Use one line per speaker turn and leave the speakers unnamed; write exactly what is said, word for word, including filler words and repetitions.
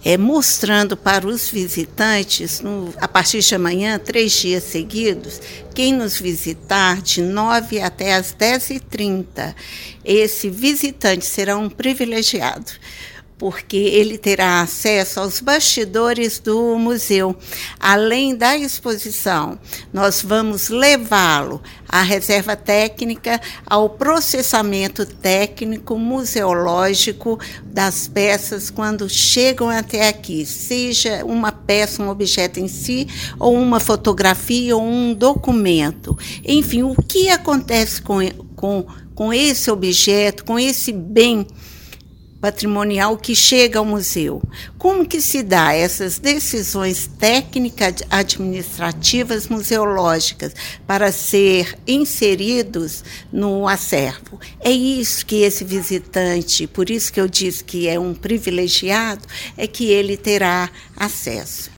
é, mostrando para os visitantes, no, a partir de amanhã, três dias seguidos, quem nos visitar de nove até às dez e trinta, esse visitante será um privilegiado, porque ele terá acesso aos bastidores do museu. Além da exposição, nós vamos levá-lo à reserva técnica, ao processamento técnico museológico das peças quando chegam até aqui, seja uma peça, um objeto em si, ou uma fotografia ou um documento. Enfim, o que acontece com, com, com esse objeto, com esse bem patrimonial que chega ao museu. Como que se dá essas decisões técnicas administrativas museológicas para ser inseridos no acervo? É isso que esse visitante, por isso que eu disse que é um privilegiado, é que ele terá acesso.